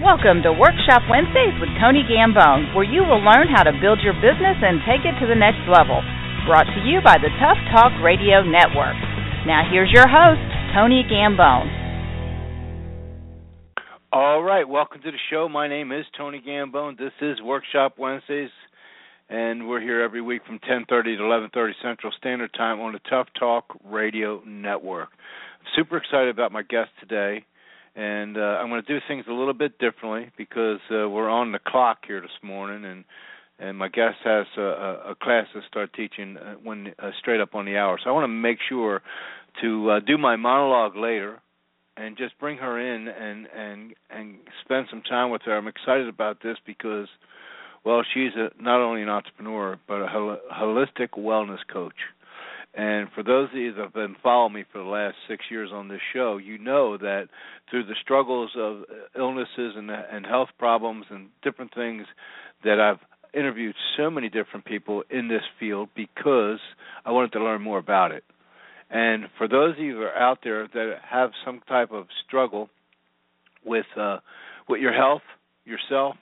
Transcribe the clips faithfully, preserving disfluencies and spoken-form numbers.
Welcome to Workshop Wednesdays with Tony Gambone, where you will learn how to build your business and take it to the next level. Brought to you by the Tough Talk Radio Network. Now here's your host, Tony Gambone. All right, welcome to the show. My name is Tony Gambone. This is Workshop Wednesdays, and we're here every week from ten thirty to eleven thirty Central Standard Time on the Tough Talk Radio Network. I'm super excited about my guest today. And uh, I'm going to do things a little bit differently because uh, we're on the clock here this morning, and and my guest has a, a, a class to start teaching uh, when uh, straight up on the hour. So I want to make sure to uh, do my monologue later and just bring her in and, and and spend some time with her. I'm excited about this because, well, she's a, not only an entrepreneur but a hol- holistic wellness coach. And for those of you that have been following me for the last six years on this show, you know that through the struggles of illnesses and, and health problems and different things that I've interviewed so many different people in this field because I wanted to learn more about it. And for those of you that are out there that have some type of struggle with uh, with your health, yourself,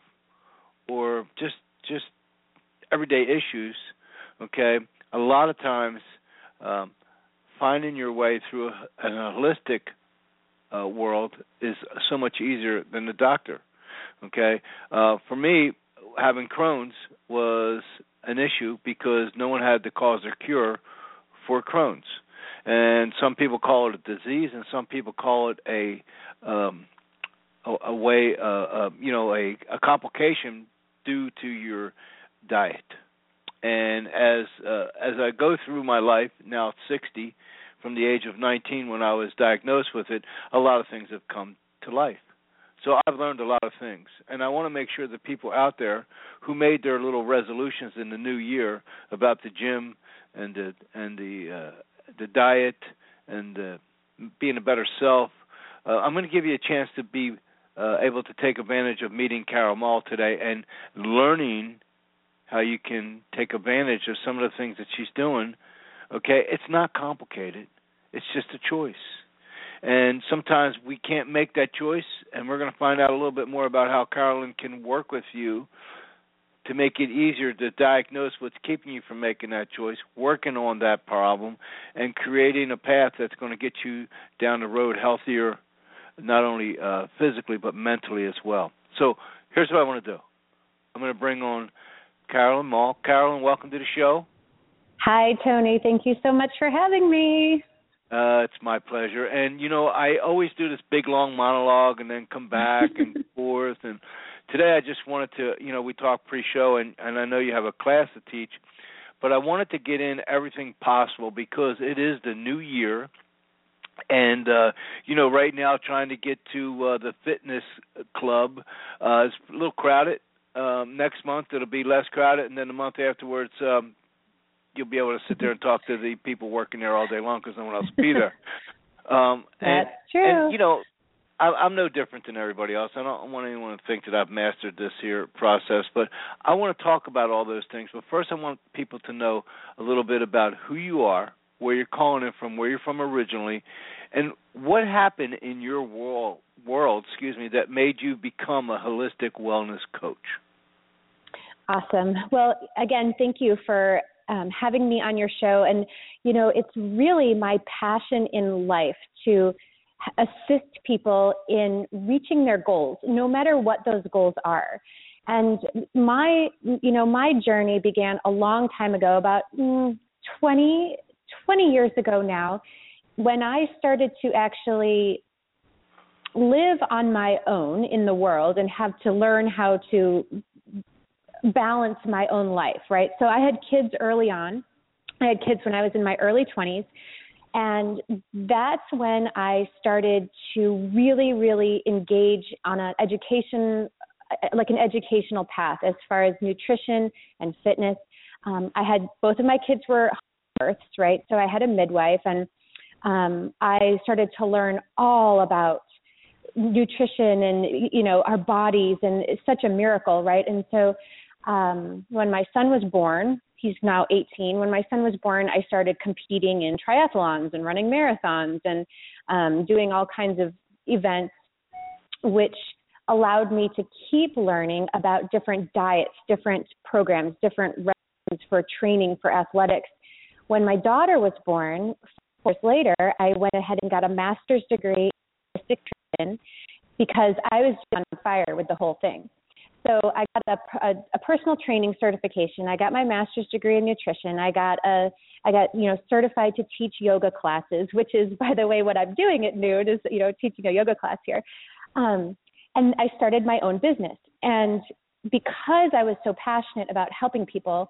or just just everyday issues, okay, a lot of times Um, finding your way through a, an holistic uh, world is so much easier than the doctor, okay? Uh, for me, having Crohn's was an issue because no one had the cause or cure for Crohn's. And some people call it a disease, and some people call it a um, a, a way, uh, uh, you know, a, a complication due to your diet. And as uh, as I go through my life, now at sixty, from the age of nineteen when I was diagnosed with it, a lot of things have come to life. So I've learned a lot of things. And I want to make sure that people out there who made their little resolutions in the new year about the gym and the, and the, uh, the diet and uh, being a better self, uh, I'm going to give you a chance to be uh, able to take advantage of meeting Carol Mall today and learning how you can take advantage of some of the things that she's doing. Okay, it's not complicated. It's just a choice. And sometimes we can't make that choice, and we're going to find out a little bit more about how Carolyn can work with you to make it easier to diagnose what's keeping you from making that choice, working on that problem, and creating a path that's going to get you down the road healthier, not only uh, physically but mentally as well. So here's what I want to do. I'm going to bring on Carolyn Mall. Carolyn, welcome to the show. Hi, Tony. Thank you so much for having me. Uh, it's my pleasure. And, you know, I always do this big, long monologue and then come back and forth. And today I just wanted to, you know, we talked pre-show, and, and I know you have a class to teach, but I wanted to get in everything possible because it is the new year. And, uh, you know, right now trying to get to uh, the fitness club uh, is a little crowded. Um, next month it'll be less crowded, and then the month afterwards um, you'll be able to sit there and talk to the people working there all day long because no one else will be there. Um, and, That's true. And, you know, I, I'm no different than everybody else. I don't want anyone to think that I've mastered this here process, but I want to talk about all those things. But first I want people to know a little bit about who you are, where you're calling in from, where you're from originally, and what happened in your world, world, excuse me, that made you become a holistic wellness coach. Awesome. Well, again, thank you for um, having me on your show. And, you know, it's really my passion in life to assist people in reaching their goals, no matter what those goals are. And my, you know, my journey began a long time ago, about mm, twenty, twenty years ago now, when I started to actually live on my own in the world and have to learn how to balance my own life, right? So I had kids early on. I had kids when I was in my early twenties. And that's when I started to really, really engage on an education, like an educational path as far as nutrition and fitness. Um, I had, both of my kids were births, right? So I had a midwife, and um, I started to learn all about nutrition and, you know, our bodies, and it's such a miracle, right? And so um, when my son was born, he's now eighteen. When my son was born, I started competing in triathlons and running marathons and um, doing all kinds of events, which allowed me to keep learning about different diets, different programs, different regimens for training for athletics. When my daughter was born, four years later, I went ahead and got a master's degree in holistic nutrition because I was on fire with the whole thing. So I got a, a, a personal training certification. I got my master's degree in nutrition. I got a, I got you know certified to teach yoga classes, which is, by the way, what I'm doing at noon is you know teaching a yoga class here. Um, and I started my own business. And because I was so passionate about helping people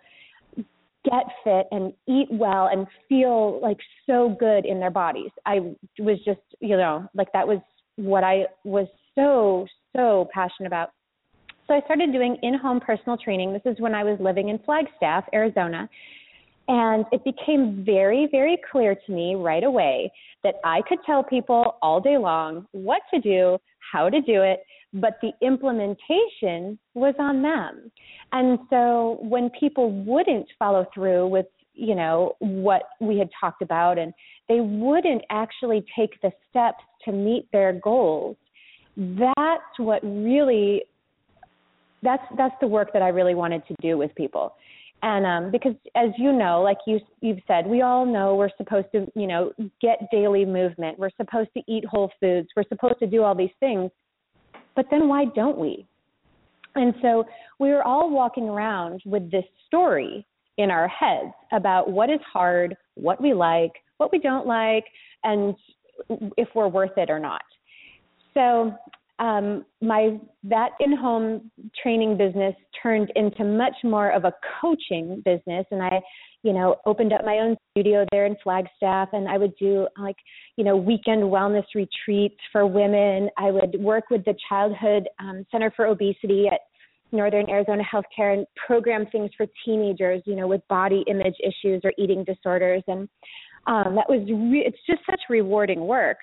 get fit and eat well and feel like so good in their bodies, I was just you know like that was what I was so so passionate about. So I started doing in-home personal training. This is when I was living in Flagstaff, Arizona. And it became very, very clear to me right away that I could tell people all day long what to do, how to do it, but the implementation was on them. And so when people wouldn't follow through with, you know, what we had talked about, and they wouldn't actually take the steps to meet their goals, that's what really That's that's the work that I really wanted to do with people. And um, because, as you know, like you, you've said, we all know we're supposed to, you know, get daily movement. We're supposed to eat whole foods. We're supposed to do all these things. But then why don't we? And so we were all walking around with this story in our heads about what is hard, what we like, what we don't like, and if we're worth it or not. So Um, my that in-home training business turned into much more of a coaching business, and I, you know, opened up my own studio there in Flagstaff, and I would do like, you know, weekend wellness retreats for women. I would work with the Childhood um, Center for Obesity at Northern Arizona Healthcare and program things for teenagers, you know, with body image issues or eating disorders, and um, that was re- it's just such rewarding work.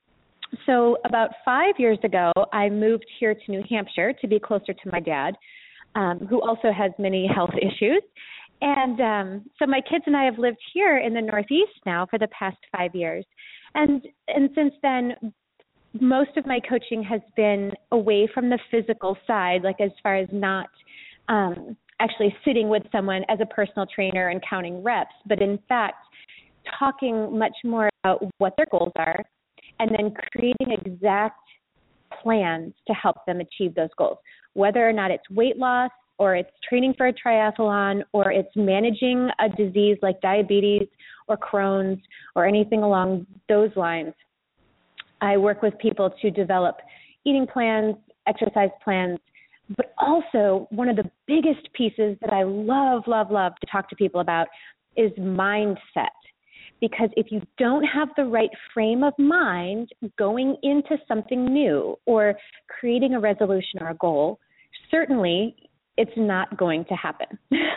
So about five years ago, I moved here to New Hampshire to be closer to my dad, um, who also has many health issues. And um, so my kids and I have lived here in the Northeast now for the past five years. And and since then, most of my coaching has been away from the physical side, like as far as not um, actually sitting with someone as a personal trainer and counting reps, but in fact, talking much more about what their goals are, and then creating exact plans to help them achieve those goals, whether or not it's weight loss or it's training for a triathlon or it's managing a disease like diabetes or Crohn's or anything along those lines. I work with people to develop eating plans, exercise plans, but also one of the biggest pieces that I love, love, love to talk to people about is mindset. Because if you don't have the right frame of mind going into something new or creating a resolution or a goal, certainly it's not going to happen.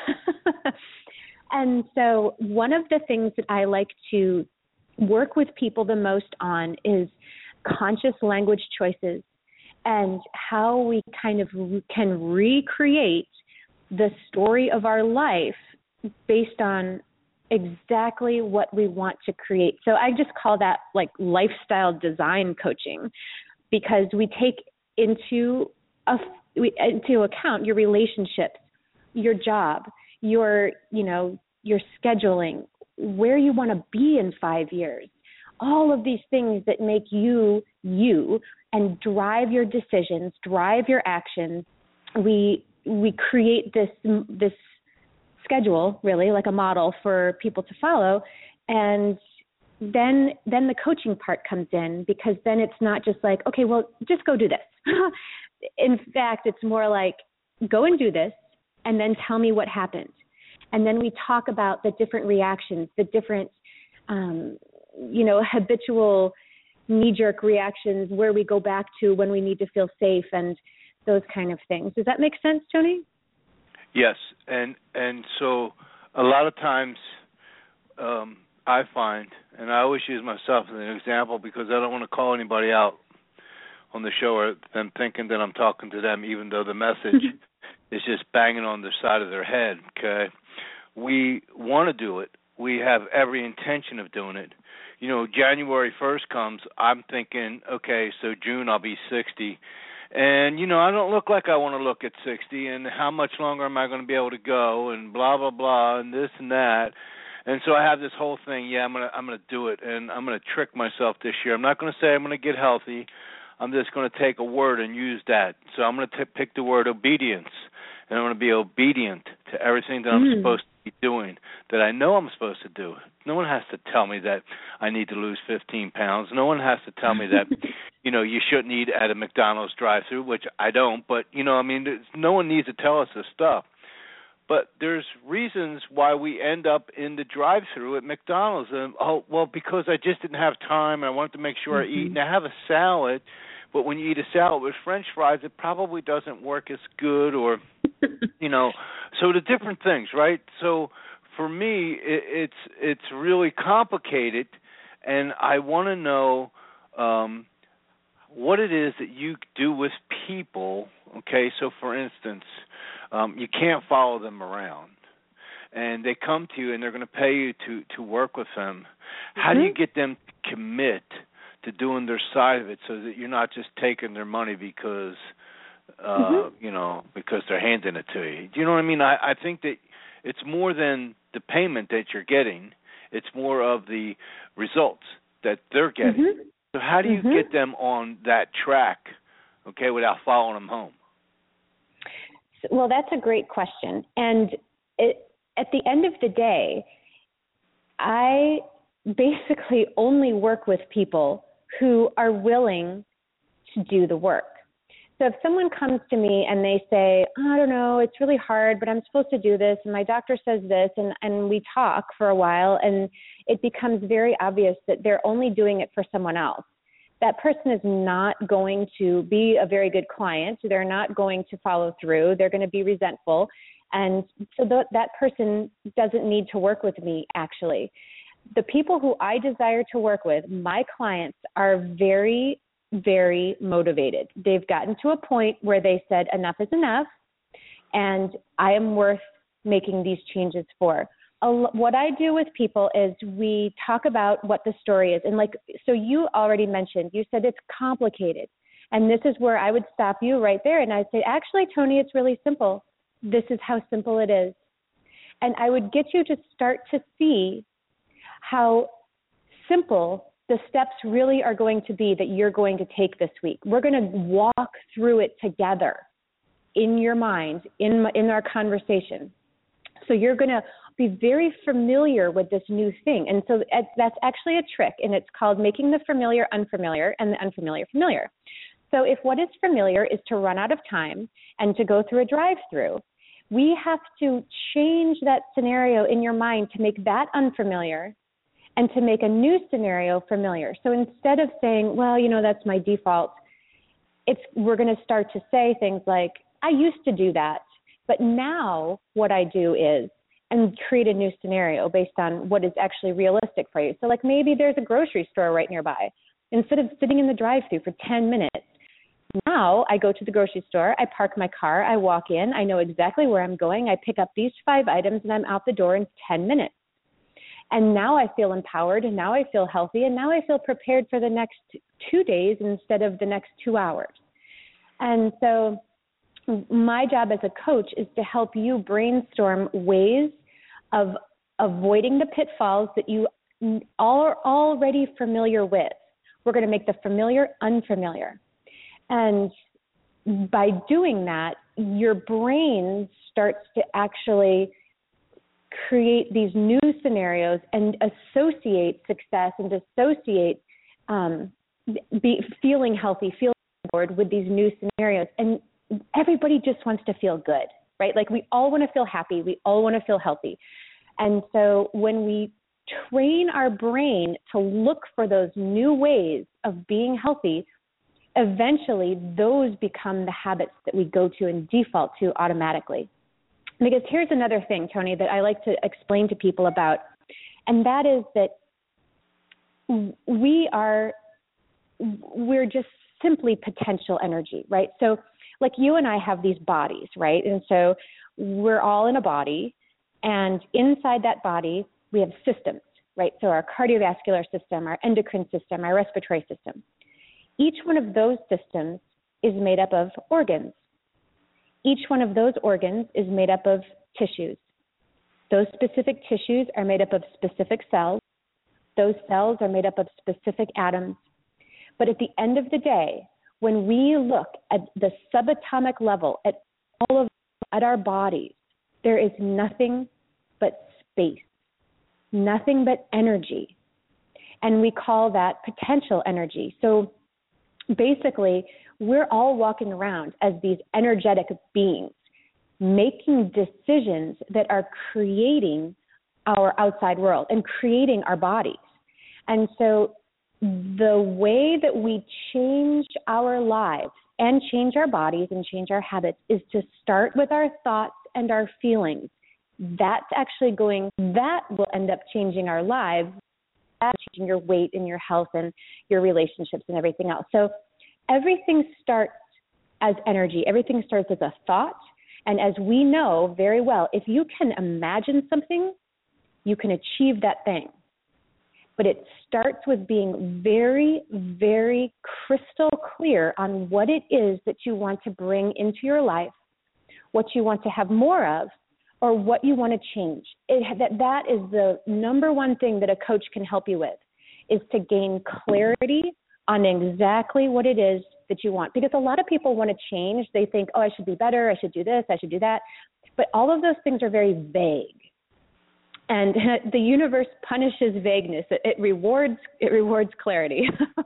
And so one of the things that I like to work with people the most on is conscious language choices and how we kind of can recreate the story of our life based on exactly what we want to create. So I just call that like lifestyle design coaching, because we take into a, into account your relationships, your job, your, you know, your scheduling, where you want to be in five years, all of these things that make you you and drive your decisions, drive your actions. We we create this this schedule, really, like a model for people to follow. And then then the coaching part comes in, because then it's not just like, okay, well, just go do this. In fact, it's more like, go and do this, and then tell me what happened. And then we talk about the different reactions, the different, um, you know, habitual knee-jerk reactions, where we go back to when we need to feel safe and those kind of things. Does that make sense, Tony? Yes, and and so a lot of times um, I find, and I always use myself as an example because I don't want to call anybody out on the show or them thinking that I'm talking to them, even though the message is just banging on the side of their head, okay? We want to do it. We have every intention of doing it. You know, January first comes, I'm thinking, okay, so June I'll be sixty, And, you know, I don't look like I want to look at sixty, and how much longer am I going to be able to go, and blah, blah, blah, and this and that. And so I have this whole thing, yeah, I'm going to I'm going to do it, and I'm going to trick myself this year. I'm not going to say I'm going to get healthy. I'm just going to take a word and use that. So I'm going to t- pick the word obedience, and I'm going to be obedient to everything that I'm mm. supposed to be doing, that I know I'm supposed to do. No one has to tell me that I need to lose fifteen pounds. No one has to tell me that, you know, you shouldn't eat at a McDonald's drive-thru, which I don't. But, you know, I mean, no one needs to tell us this stuff. But there's reasons why we end up in the drive-thru at McDonald's. And, oh, well, because I just didn't have time, and I wanted to make sure mm-hmm. I eat. And I have a salad, but when you eat a salad with French fries, it probably doesn't work as good, or, you know, so the different things, right? So for me, it, it's it's really complicated, and I want to know um, what it is that you do with people. Okay, so for instance, um, you can't follow them around, and they come to you and they're going to pay you to, to work with them. Mm-hmm. How do you get them to commit to doing their side of it, so that you're not just taking their money because uh, mm-hmm. you know, because they're handing it to you? Do you know what I mean? I, I think that it's more than the payment that you're getting. It's more of the results that they're getting. Mm-hmm. So how do you mm-hmm. get them on that track, okay, without following them home? Well, that's a great question. And it, at the end of the day, I basically only work with people who are willing to do the work. So if someone comes to me and they say, oh, I don't know, it's really hard, but I'm supposed to do this, and my doctor says this, and, and we talk for a while, and it becomes very obvious that they're only doing it for someone else, that person is not going to be a very good client. They're not going to follow through. They're going to be resentful. And so th- that person doesn't need to work with me, actually. The people who I desire to work with, my clients, are very, very motivated. They've gotten to a point where they said, enough is enough, and I am worth making these changes for. What I do with people is we talk about what the story is. And like, so you already mentioned, you said it's complicated. And this is where I would stop you right there. And I'd say, actually, Tony, it's really simple. This is how simple it is. And I would get you to start to see how simple the steps really are going to be that you're going to take this week. We're going to walk through it together in your mind, in in our conversation. So you're going to be very familiar with this new thing. And so that's actually a trick, and it's called making the familiar unfamiliar and the unfamiliar familiar. So if what is familiar is to run out of time and to go through a drive-through, we have to change that scenario in your mind to make that unfamiliar and to make a new scenario familiar. So instead of saying, well, you know, that's my default, it's we're going to start to say things like, I used to do that, but now what I do is, and create a new scenario based on what is actually realistic for you. So like maybe there's a grocery store right nearby. Instead of sitting in the drive-thru for ten minutes, now I go to the grocery store, I park my car, I walk in, I know exactly where I'm going, I pick up these five items, and I'm out the door in ten minutes. And now I feel empowered, and now I feel healthy, and now I feel prepared for the next two days instead of the next two hours. And so my job as a coach is to help you brainstorm ways of avoiding the pitfalls that you are already familiar with. We're going to make the familiar unfamiliar. And by doing that, your brain starts to actually create these new scenarios and associate success and associate um, be, feeling healthy, feeling bored with these new scenarios. And everybody just wants to feel good, right? Like we all want to feel happy. We all want to feel healthy. And so when we train our brain to look for those new ways of being healthy, eventually those become the habits that we go to and default to automatically. Because here's another thing, Tony, that I like to explain to people about, and that is that we are, we're just simply potential energy, right? So like you and I have these bodies, right? And so we're all in a body, and inside that body, we have systems, right? So our cardiovascular system, our endocrine system, our respiratory system. Each one of those systems is made up of organs. Each one of those organs is made up of tissues. Those specific tissues are made up of specific cells. Those cells are made up of specific atoms. But at the end of the day, when we look at the subatomic level, at all of at our bodies, there is nothing but space, nothing but energy. And we call that potential energy. So basically, we're all walking around as these energetic beings, making decisions that are creating our outside world and creating our bodies. And so the way that we change our lives and change our bodies and change our habits is to start with our thoughts and our feelings. That's actually going, that will end up changing our lives, that's changing your weight and your health and your relationships and everything else. So everything starts as energy. Everything starts as a thought. And as we know very well, if you can imagine something, you can achieve that thing. But it starts with being very, very crystal clear on what it is that you want to bring into your life, what you want to have more of, or what you want to change. It, that, that is the number one thing that a coach can help you with, is to gain clarity on exactly what it is that you want. Because a lot of people want to change. They think, oh, I should be better, I should do this, I should do that. But all of those things are very vague. And the universe punishes vagueness. It, it rewards it rewards clarity.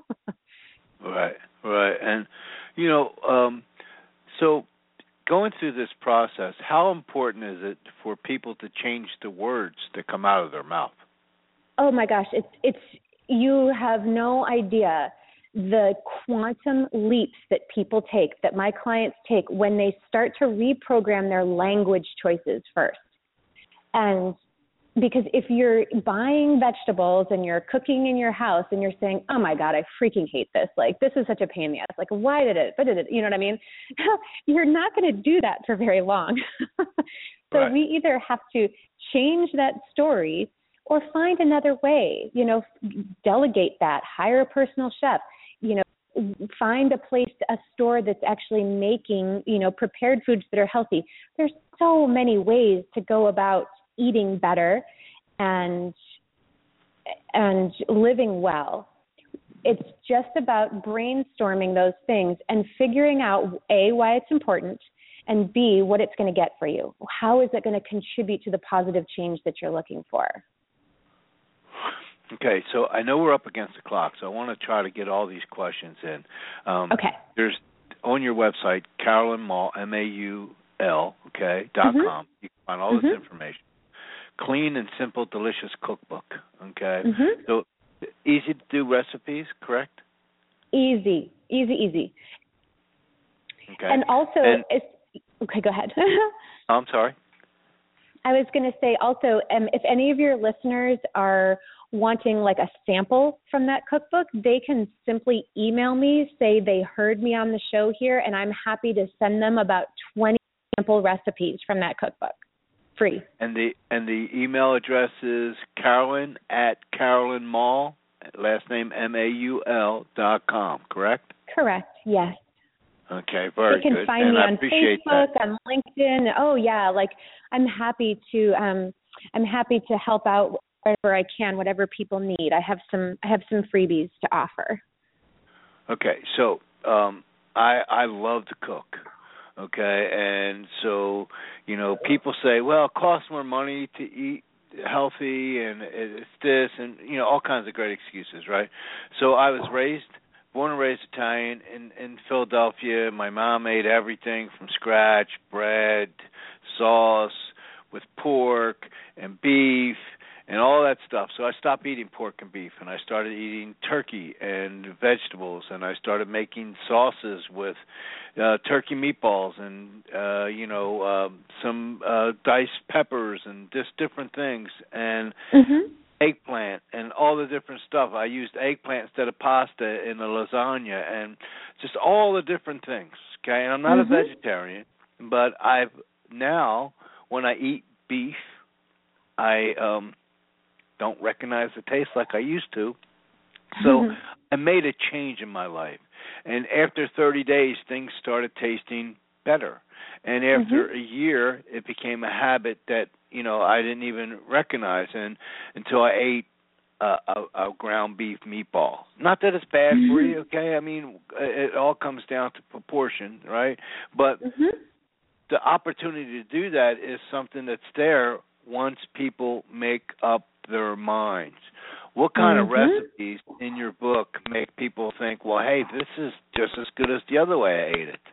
Right, right. And, you know, um, so going through this process, how important is it for people to change the words that come out of their mouth? Oh, my gosh. It's it's you have no idea the quantum leaps that people take, that my clients take when they start to reprogram their language choices first. And because if you're buying vegetables and you're cooking in your house and you're saying, oh my God, I freaking hate this. Like, this is such a pain in the ass. Like, why did it, what did it, you know what I mean? You're not going to do that for very long. So right. We either have to change that story or find another way, you know, delegate that, hire a personal chef, you know, find a place, a store that's actually making, you know, prepared foods that are healthy. There's so many ways to go about eating better and and living well. It's just about brainstorming those things and figuring out, A, why it's important, and B, what it's going to get for you. How is it going to contribute to the positive change that you're looking for? Okay, so I know we're up against the clock, so I want to try to get all these questions in. Um, okay. There's on your website, Carolyn Maul, M A U L, okay, dot mm-hmm. com. You can find all mm-hmm. this information. Clean and simple, delicious cookbook, okay? Mm-hmm. So easy to do recipes, correct? Easy, easy, easy. Okay. And also, and, it's, okay, go ahead. I'm sorry. I was going to say also, um, if any of your listeners are wanting like a sample from that cookbook, they can simply email me, say they heard me on the show here, and I'm happy to send them about twenty sample recipes from that cookbook. Free. And the and the email address is Carolyn at Carolyn Maul, last name M A U L dot com, correct? Correct, yes. Okay, very good. They can good. find and me I on Facebook, that. on LinkedIn. Oh yeah, like I'm happy to um I'm happy to help out wherever I can, whatever people need. I have some I have some freebies to offer. Okay, so um I I love to cook. Okay, and so, you know, people say, well, it costs more money to eat healthy, and it's this, and, you know, all kinds of great excuses, right? So I was raised, born and raised Italian in, in Philadelphia. My mom made everything from scratch, bread, sauce, with pork and beef and all that stuff. So I stopped eating pork and beef, and I started eating turkey and vegetables, and I started making sauces with uh, turkey meatballs and, uh, you know, uh, some uh, diced peppers and just different things, and mm-hmm. eggplant and all the different stuff. I used eggplant instead of pasta in the lasagna, and just all the different things, okay? And I'm not mm-hmm. a vegetarian, but I've now, when I eat beef, I um, don't recognize the taste like I used to, So I made a change in my life. And after thirty days, things started tasting better. And after mm-hmm. a year, it became a habit that, you know, I didn't even recognize and, until I ate a, a, a ground beef meatball. Not that it's bad mm-hmm. for you, okay? I mean, it all comes down to proportion, right? But mm-hmm. the opportunity to do that is something that's there once people make up their minds. What kind mm-hmm. of recipes in your book make people think, well, hey, this is just as good as the other way I ate it?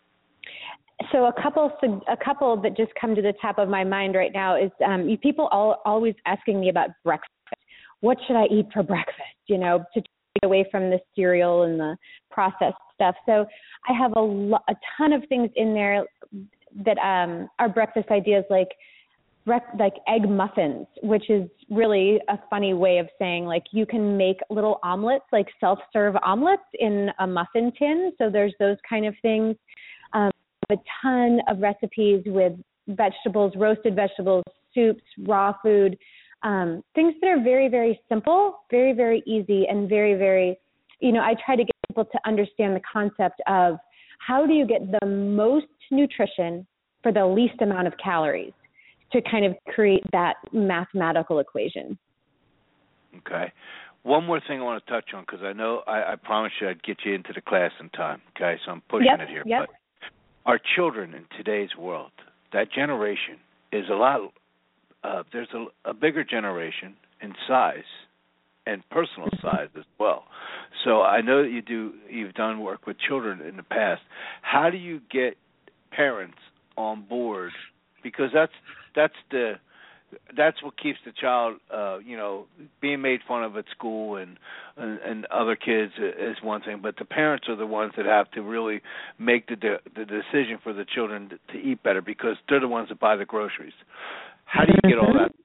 So a couple, a couple that just come to the top of my mind right now is um, you people all always asking me about breakfast. What should I eat for breakfast? You know, to take away from the cereal and the processed stuff. So I have a, lo- a ton of things in there that um, are breakfast ideas, like like egg muffins, which is really a funny way of saying, like, you can make little omelets, like self-serve omelets in a muffin tin. So there's those kind of things. Um, a ton of recipes with vegetables, roasted vegetables, soups, raw food, um, things that are very, very simple, very, very easy, and very, very, you know, I try to get people to understand the concept of how do you get the most nutrition for the least amount of calories, to kind of create that mathematical equation. Okay. One more thing I want to touch on, because I know I, I promised you I'd get you into the class in time, okay, so I'm pushing yep, it here. Yep. But our children in today's world, that generation is a lot, uh, there's a, a bigger generation in size and personal size as well. So I know that you do, you've done work with children in the past. How do you get parents on board? Because that's that's the that's what keeps the child, uh, you know, being made fun of at school and, and and other kids is one thing, but the parents are the ones that have to really make the de- the decision for the children to, to eat better, because they're the ones that buy the groceries. How do you get all that to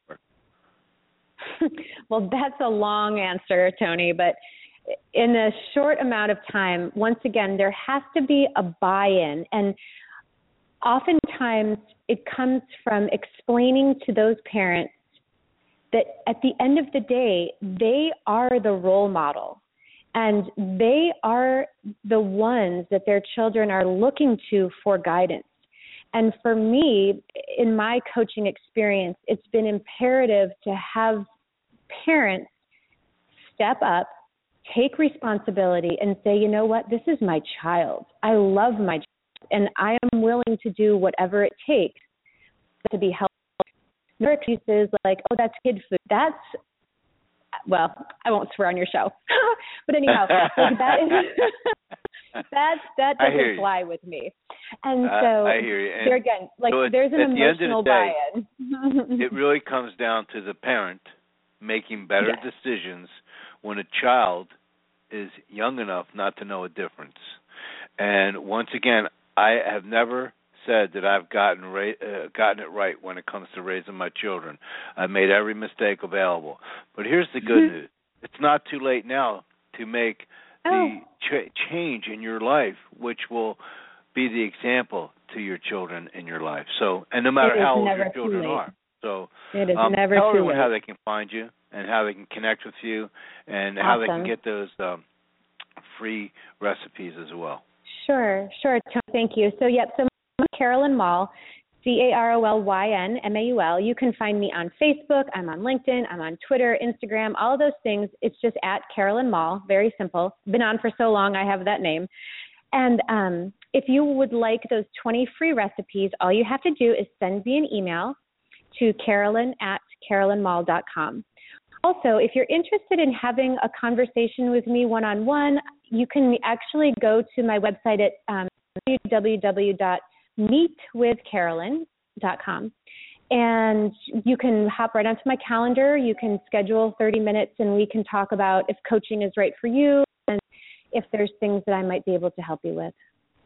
work? Well, that's a long answer, Tony, but in a short amount of time, once again, there has to be a buy-in, and oftentimes it comes from explaining to those parents that at the end of the day, they are the role model, and they are the ones that their children are looking to for guidance. And for me, in my coaching experience, it's been imperative to have parents step up, take responsibility, and say, you know what, this is my child. I love my child, and I am willing to do whatever it takes to be helpful. No excuses like, oh, that's kid food. That's, well, I won't swear on your show. But anyhow, like that is that that doesn't fly with me. And uh, so I hear you. And there again, like so at, there's an at emotional the end of the day, buy-in. It really comes down to the parent making better yes. decisions when a child is young enough not to know a difference. And once again, I have never said that I've gotten ra- uh, gotten it right when it comes to raising my children. I've made every mistake available. But here's the good news. It's not too late now to make the oh. ch- change in your life, which will be the example to your children in your life. So, and no matter how old your children are. So, it is um, never tell too everyone late. how they can find you and how they can connect with you and awesome. how they can get those um, free recipes as well. Sure, sure. Thank you. So, yep, so I'm Carolyn Maul, C A R O L Y N M A U L. You can find me on Facebook. I'm on LinkedIn. I'm on Twitter, Instagram, all of those things. It's just at Carolyn Maul. Very simple. Been on for so long, I have that name. And um, if you would like those twenty free recipes, all you have to do is send me an email to carolyn at carolyn maul dot com. Also, if you're interested in having a conversation with me one-on-one, you can actually go to my website at um, w w w dot meet with carolyn dot com. And you can hop right onto my calendar. You can schedule thirty minutes, and we can talk about if coaching is right for you and if there's things that I might be able to help you with.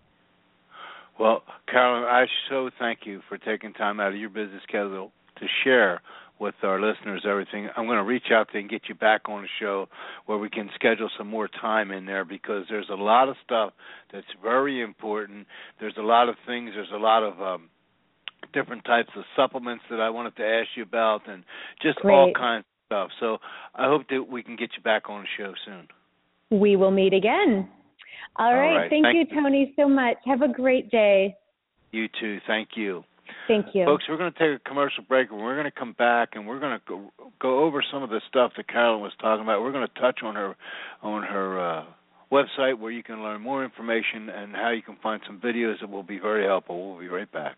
Well, Carolyn, I so thank you for taking time out of your busy schedule to share with our listeners everything. I'm going to reach out to you and get you back on the show where we can schedule some more time in there, because there's a lot of stuff that's very important. There's a lot of things. There's a lot of um, different types of supplements that I wanted to ask you about, and just Great. all kinds of stuff. So I hope that we can get you back on the show soon. We will meet again. All, All right. right. Thank, Thank you, Tony, so much. Have a great day. You too. Thank you. Thank you. Folks, we're going to take a commercial break, and we're going to come back, and we're going to go, go over some of the stuff that Carolyn was talking about. We're going to touch on her on her uh, website where you can learn more information and how you can find some videos that will be very helpful. We'll be right back.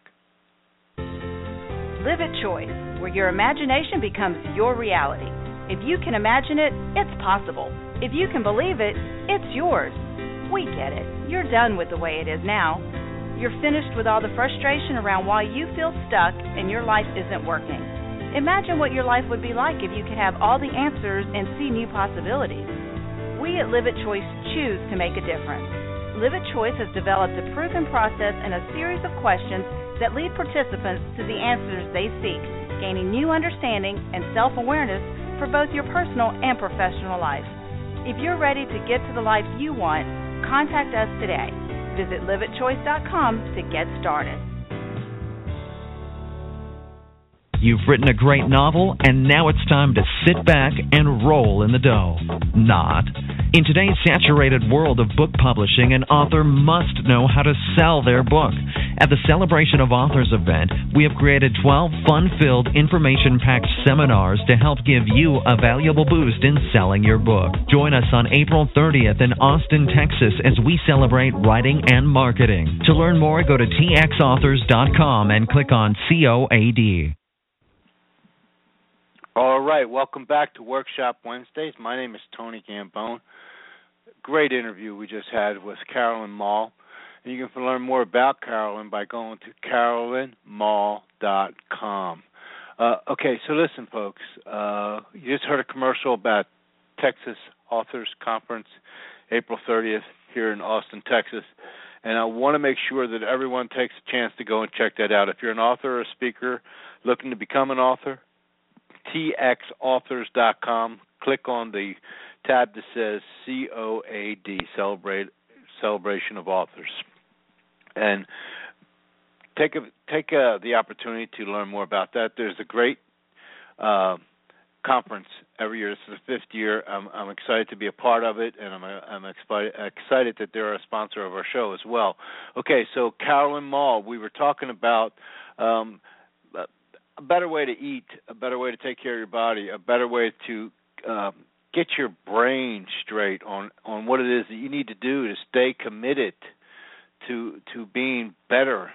Live at Choice, where your imagination becomes your reality. If you can imagine it, it's possible. If you can believe it, it's yours. We get it. You're done with the way it is now. You're finished with all the frustration around why you feel stuck and your life isn't working. Imagine what your life would be like if you could have all the answers and see new possibilities. We at Live at Choice choose to make a difference. Live at Choice has developed a proven process and a series of questions that lead participants to the answers they seek, gaining new understanding and self-awareness for both your personal and professional life. If you're ready to get to the life you want, contact us today. Visit live at choice dot com to get started. You've written a great novel, and now it's time to sit back and roll in the dough. Not. In today's saturated world of book publishing, an author must know how to sell their book. At the Celebration of Authors event, we have created twelve fun-filled, information-packed seminars to help give you a valuable boost in selling your book. Join us on April thirtieth in Austin, Texas, as we celebrate writing and marketing. To learn more, go to T X authors dot com and click on C O A D. All right, welcome back to Workshop Wednesdays. My name is Tony Gambone. Great interview we just had with Carolyn Mall. And you can learn more about Carolyn by going to carolyn mall dot com. Uh, okay, so listen, folks. Uh, you just heard a commercial about Texas Authors Conference, April thirtieth, here in Austin, Texas. And I want to make sure that everyone takes a chance to go and check that out. If you're an author or a speaker looking to become an author, T X authors dot com. Click on the tab that says C O A D, Celebrate Celebration of Authors, and take a, take a, the opportunity to learn more about that. There's a great uh, conference every year. This is the fifth year. I'm, I'm excited to be a part of it, and I'm, I'm excited, excited that they're a sponsor of our show as well. Okay, so Carolyn Mall, we were talking about Um, a better way to eat, a better way to take care of your body, a better way to um, get your brain straight on, on what it is that you need to do to stay committed to to being better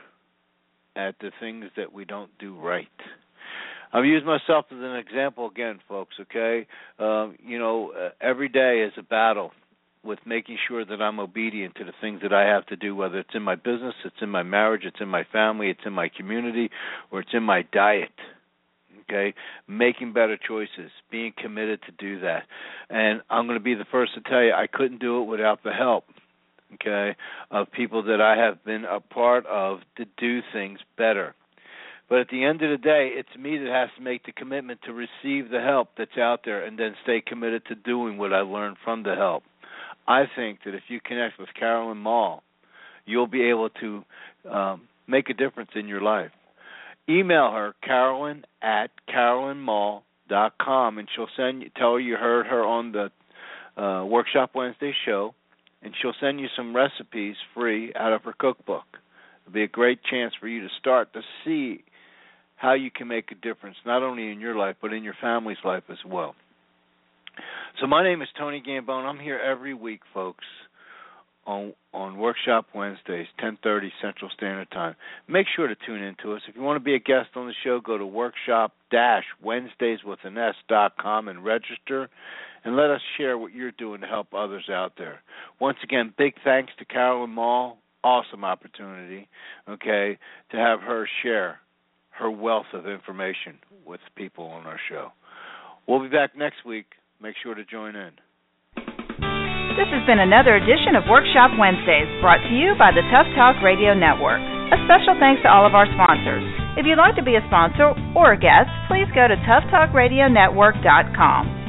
at the things that we don't do right. I've used myself as an example again, folks, okay? Um, you know, uh, every day is a battle with making sure that I'm obedient to the things that I have to do, whether it's in my business, it's in my marriage, it's in my family, it's in my community, or it's in my diet, okay? Making better choices, being committed to do that. And I'm going to be the first to tell you I couldn't do it without the help, okay, of people that I have been a part of to do things better. But at the end of the day, it's me that has to make the commitment to receive the help that's out there and then stay committed to doing what I learned from the help. I think that if you connect with Carolyn Mall, you'll be able to um, make a difference in your life. Email her, Carolyn at carolyn mall dot com, and she'll send you, tell her you heard her on the uh, Workshop Wednesday show, and she'll send you some recipes free out of her cookbook. It'll be a great chance for you to start to see how you can make a difference, not only in your life, but in your family's life as well. So my name is Tony Gambone. I'm here every week, folks, on on Workshop Wednesdays, ten thirty Central Standard Time. Make sure to tune in to us. If you want to be a guest on the show, go to workshop wednesdays with an S dot com and register, and let us share what you're doing to help others out there. Once again, big thanks to Carolyn Mall. Awesome opportunity, okay, to have her share her wealth of information with people on our show. We'll be back next week. Make sure to join in. This has been another edition of Workshop Wednesdays, brought to you by the Tough Talk Radio Network. A special thanks to all of our sponsors. If you'd like to be a sponsor or a guest, please go to tough talk radio network dot com.